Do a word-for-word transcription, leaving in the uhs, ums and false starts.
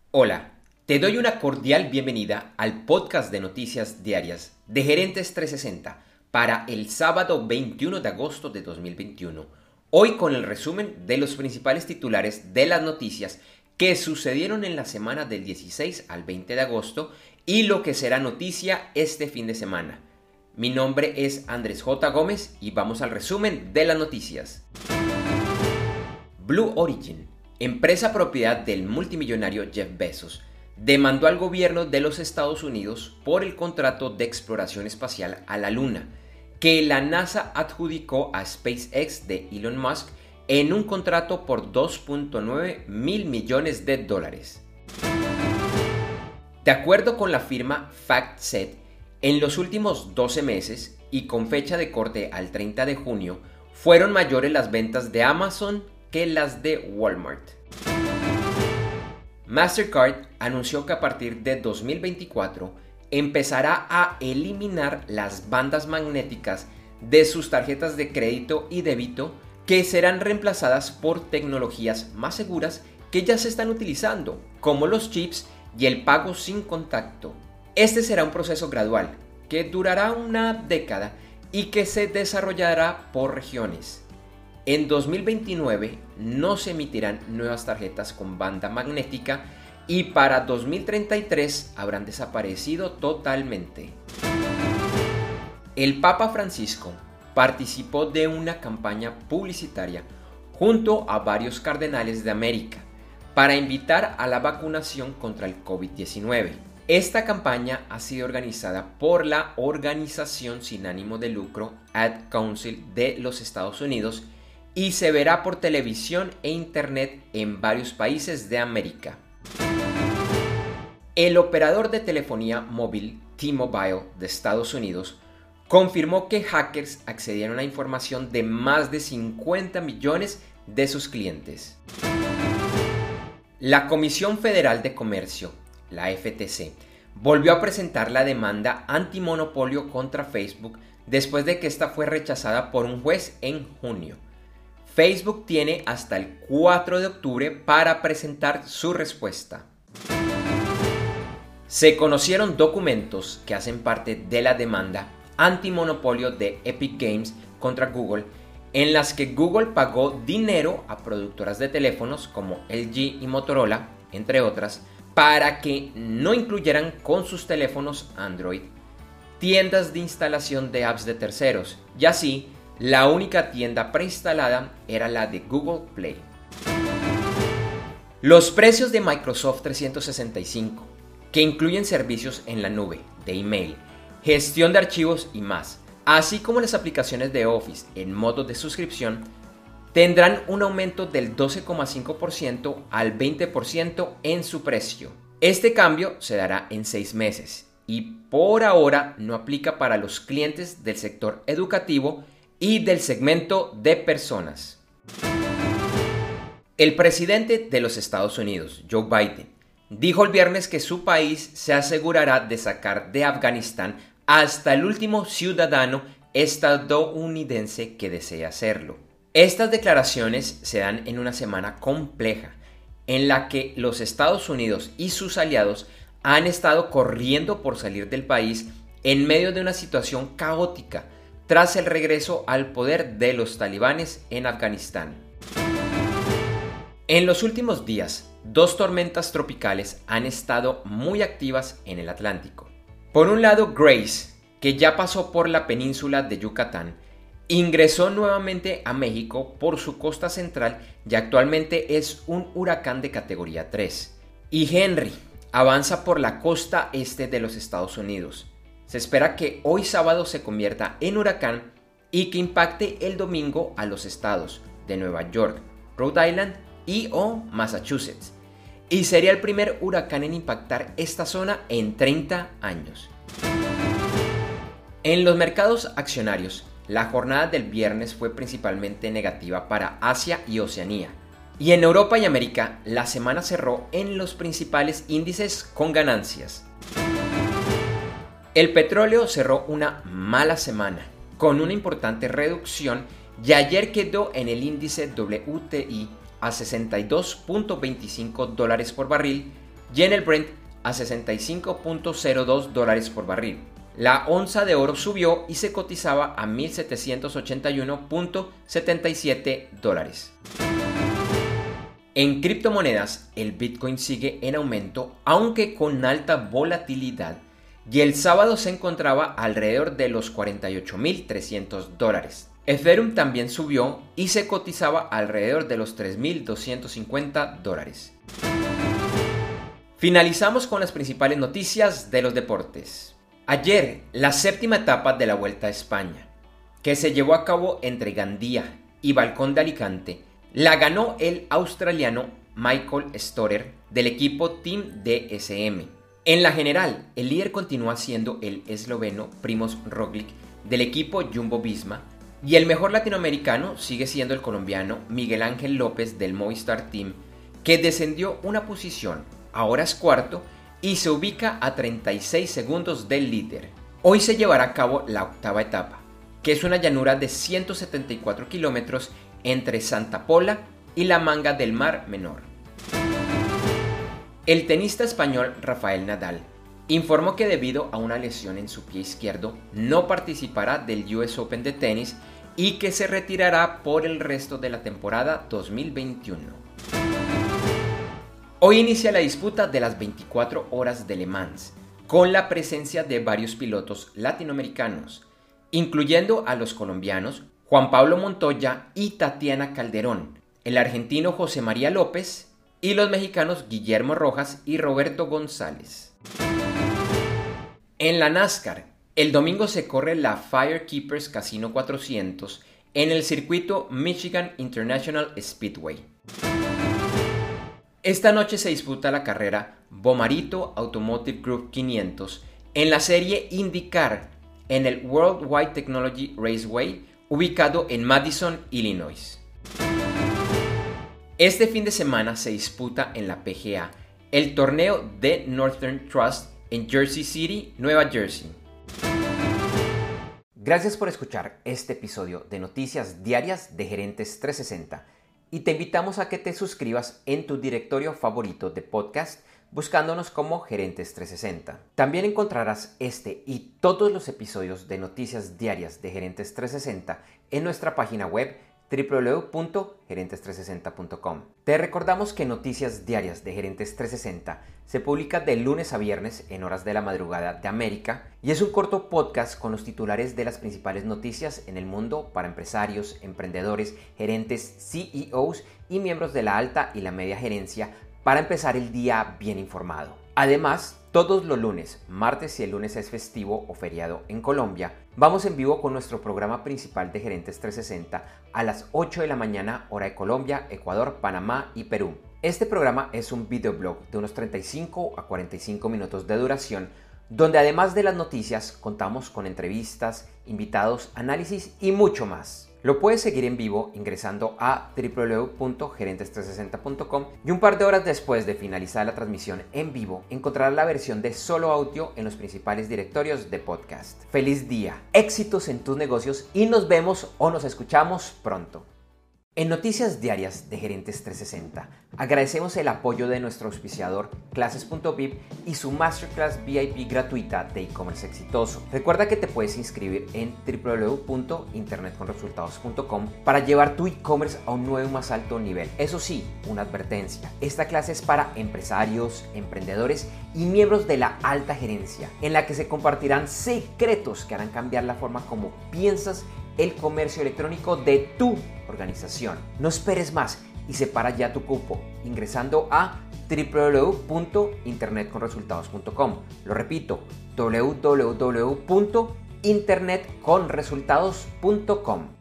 Hola, te doy una cordial bienvenida al podcast de noticias diarias de Gerentes trescientos sesenta para el sábado veintiuno de agosto de dos mil veintiuno. Hoy con el resumen de los principales titulares de las noticias que sucedieron en la semana del dieciséis al veinte de agosto y lo que será noticia este fin de semana. Mi nombre es Andrés J. Gómez y vamos al resumen de las noticias. Blue Origin, empresa propiedad del multimillonario Jeff Bezos, demandó al gobierno de los Estados Unidos por el contrato de exploración espacial a la Luna, que la NASA adjudicó a SpaceX de Elon Musk en un contrato por dos punto nueve mil millones de dólares. De acuerdo con la firma FactSet, en los últimos doce meses y con fecha de corte al treinta de junio, fueron mayores las ventas de Amazon que las de Walmart. Mastercard anunció que a partir de dos mil veinticuatro empezará a eliminar las bandas magnéticas de sus tarjetas de crédito y débito, que serán reemplazadas por tecnologías más seguras que ya se están utilizando, como los chips y el pago sin contacto. Este será un proceso gradual que durará una década y que se desarrollará por regiones. En dos mil veintinueve no se emitirán nuevas tarjetas con banda magnética y para dos mil treinta y tres habrán desaparecido totalmente. El Papa Francisco participó de una campaña publicitaria junto a varios cardenales de América para invitar a la vacunación contra el COVID diecinueve. Esta campaña ha sido organizada por la organización sin ánimo de lucro Ad Council de los Estados Unidos y se verá por televisión e internet en varios países de América. El operador de telefonía móvil T-Mobile de Estados Unidos confirmó que hackers accedieron a información de más de cincuenta millones de sus clientes. La Comisión Federal de Comercio, la F T C, volvió a presentar la demanda antimonopolio contra Facebook después de que esta fue rechazada por un juez en junio. Facebook tiene hasta el cuatro de octubre para presentar su respuesta. Se conocieron documentos que hacen parte de la demanda antimonopolio de Epic Games contra Google, en las que Google pagó dinero a productoras de teléfonos como L G y Motorola, entre otras, para que no incluyeran con sus teléfonos Android tiendas de instalación de apps de terceros, y así la única tienda preinstalada era la de Google Play. Los precios de Microsoft trescientos sesenta y cinco, que incluyen servicios en la nube, de email, gestión de archivos y más, así como las aplicaciones de Office en modo de suscripción, tendrán un aumento del doce coma cinco por ciento al veinte por ciento en su precio. Este cambio se dará en seis meses y por ahora no aplica para los clientes del sector educativo y del segmento de personas. El presidente de los Estados Unidos, Joe Biden, dijo el viernes que su país se asegurará de sacar de Afganistán hasta el último ciudadano estadounidense que desee hacerlo. Estas declaraciones se dan en una semana compleja, en la que los Estados Unidos y sus aliados han estado corriendo por salir del país en medio de una situación caótica tras el regreso al poder de los talibanes en Afganistán. En los últimos días, dos tormentas tropicales han estado muy activas en el Atlántico. Por un lado, Grace, que ya pasó por la península de Yucatán, ingresó nuevamente a México por su costa central y actualmente es un huracán de categoría tres. Y Henry avanza por la costa este de los Estados Unidos. Se espera que hoy sábado se convierta en huracán y que impacte el domingo a los estados de Nueva York, Rhode Island y o Massachusetts. Y sería el primer huracán en impactar esta zona en treinta años. En los mercados accionarios, la jornada del viernes fue principalmente negativa para Asia y Oceanía. Y en Europa y América, la semana cerró en los principales índices con ganancias. El petróleo cerró una mala semana, con una importante reducción, y ayer quedó en el índice W T I a sesenta y dos punto veinticinco dólares por barril, y en el Brent a sesenta y cinco punto cero dos dólares por barril. La onza de oro subió y se cotizaba a mil setecientos ochenta y uno punto setenta y siete dólares. En criptomonedas, el Bitcoin sigue en aumento, aunque con alta volatilidad, y el sábado se encontraba alrededor de los cuarenta y ocho mil trescientos dólares. Ethereum también subió y se cotizaba alrededor de los tres mil doscientos cincuenta dólares. Finalizamos con las principales noticias de los deportes. Ayer, la séptima etapa de la Vuelta a España, que se llevó a cabo entre Gandía y Balcón de Alicante, la ganó el australiano Michael Storer del equipo Team D S M. En la general, el líder continúa siendo el esloveno Primož Roglič del equipo Jumbo-Visma y el mejor latinoamericano sigue siendo el colombiano Miguel Ángel López del Movistar Team, que descendió una posición, ahora es cuarto y se ubica a treinta y seis segundos del líder. Hoy se llevará a cabo la octava etapa, que es una llanura de ciento setenta y cuatro kilómetros entre Santa Pola y la Manga del Mar Menor. El tenista español Rafael Nadal informó que debido a una lesión en su pie izquierdo no participará del U S Open de tenis y que se retirará por el resto de la temporada dos mil veintiuno. Hoy inicia la disputa de las veinticuatro horas de Le Mans, con la presencia de varios pilotos latinoamericanos, incluyendo a los colombianos Juan Pablo Montoya y Tatiana Calderón, el argentino José María López y los mexicanos Guillermo Rojas y Roberto González. En la NASCAR, el domingo se corre la Firekeepers Casino cuatrocientos en el circuito Michigan International Speedway. Esta noche se disputa la carrera Bomarito Automotive Group quinientos en la serie IndyCar en el Worldwide Technology Raceway ubicado en Madison, Illinois. Este fin de semana se disputa en la P G A el torneo de Northern Trust en Jersey City, Nueva Jersey. Gracias por escuchar este episodio de Noticias Diarias de Gerentes trescientos sesenta y te invitamos a que te suscribas en tu directorio favorito de podcast buscándonos como Gerentes trescientos sesenta. También encontrarás este y todos los episodios de Noticias Diarias de Gerentes trescientos sesenta en nuestra página web doble u doble u doble u punto gerentes trescientos sesenta punto com. Te recordamos que Noticias Diarias de Gerentes trescientos sesenta se publica de lunes a viernes en horas de la madrugada de América y es un corto podcast con los titulares de las principales noticias en el mundo para empresarios, emprendedores, gerentes, C E Os y miembros de la alta y la media gerencia para empezar el día bien informado. Además, todos los lunes, martes si el lunes es festivo o feriado en Colombia, vamos en vivo con nuestro programa principal de Gerentes trescientos sesenta a las ocho de la mañana hora de Colombia, Ecuador, Panamá y Perú. Este programa es un videoblog de unos treinta y cinco a cuarenta y cinco minutos de duración, donde además de las noticias contamos con entrevistas, invitados, análisis y mucho más. Lo puedes seguir en vivo ingresando a doble u doble u doble u punto gerentes trescientos sesenta punto com y un par de horas después de finalizar la transmisión en vivo encontrarás la versión de solo audio en los principales directorios de podcast. ¡Feliz día! Éxitos en tus negocios y nos vemos o nos escuchamos pronto. En Noticias Diarias de Gerentes trescientos sesenta agradecemos el apoyo de nuestro auspiciador Clases punto V I P y su Masterclass V I P gratuita de e-commerce exitoso. Recuerda que te puedes inscribir en doble u doble u doble u punto internet con resultados punto com para llevar tu e-commerce a un nuevo y más alto nivel. Eso sí, una advertencia. Esta clase es para empresarios, emprendedores y miembros de la alta gerencia, en la que se compartirán secretos que harán cambiar la forma como piensas el comercio electrónico de tu organización. No esperes más y separa ya tu cupo ingresando a doble u doble u doble u punto internet con resultados punto com. Lo repito, doble u doble u doble u punto internet con resultados punto com.